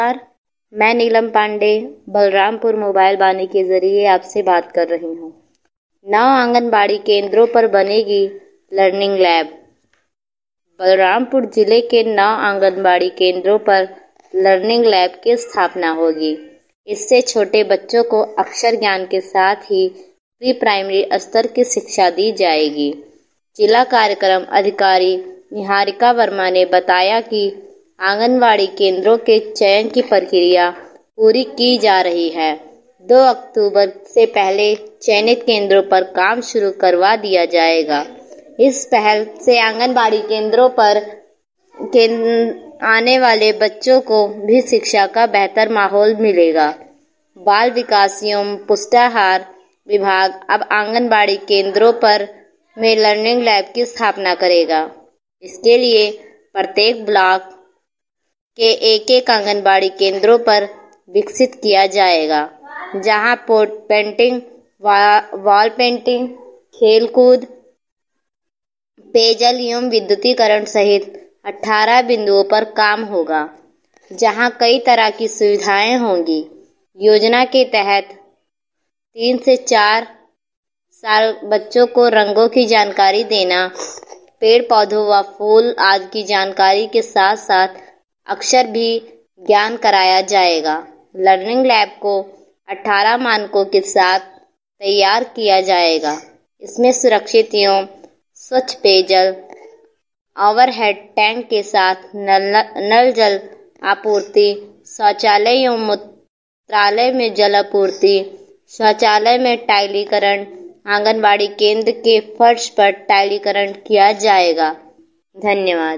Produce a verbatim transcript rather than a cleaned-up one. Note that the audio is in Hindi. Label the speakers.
Speaker 1: नमस्कार, मैं नीलम पांडे बलरामपुर मोबाइल वाणी के जरिए आपसे बात कर रही हूँ। नौ आंगनबाड़ी केंद्रों पर बनेगी लर्निंग लैब। बलरामपुर जिले के नौ आंगनबाड़ी केंद्रों पर लर्निंग लैब की स्थापना होगी। इससे छोटे बच्चों को अक्षर ज्ञान के साथ ही प्री प्राइमरी स्तर की शिक्षा दी जाएगी। जिला कार्यक्रम अधिकारी निहारिका वर्मा ने बताया कि आंगनबाड़ी केंद्रों के चयन की प्रक्रिया पूरी की जा रही है। दो अक्टूबर से पहले चयनित केंद्रों पर काम शुरू करवा दिया जाएगा। इस पहल से आंगनबाड़ी केंद्रों पर केंद्र आने वाले बच्चों को भी शिक्षा का बेहतर माहौल मिलेगा। बाल विकास एवं पुष्टाहार विभाग अब आंगनबाड़ी केंद्रों पर में लर्निंग लैब की स्थापना करेगा। इसके लिए प्रत्येक ब्लॉक के एक एक आंगनबाड़ी केंद्रों पर विकसित किया जाएगा, जहां पोर्ट पेंटिंग, वॉल पेंटिंग, खेलकूद, पेयजल एवं विद्युतीकरण सहित अठारह बिंदुओं पर काम होगा, जहां कई तरह की सुविधाएं होंगी। योजना के तहत तीन से चार साल बच्चों को रंगों की जानकारी देना, पेड़ पौधों व फूल आदि की जानकारी के साथ साथ अक्षर भी ज्ञान कराया जाएगा। लर्निंग लैब को अठारह मानकों के साथ तैयार किया जाएगा। इसमें सुरक्षित एवं स्वच्छ पेयजल, ओवरहेड टैंक के साथ नल, नल जल आपूर्ति, शौचालय एवं मूत्रालय में जल आपूर्ति, शौचालय में टाइलीकरण, आंगनबाड़ी केंद्र के फर्श पर टाइलीकरण किया जाएगा। धन्यवाद।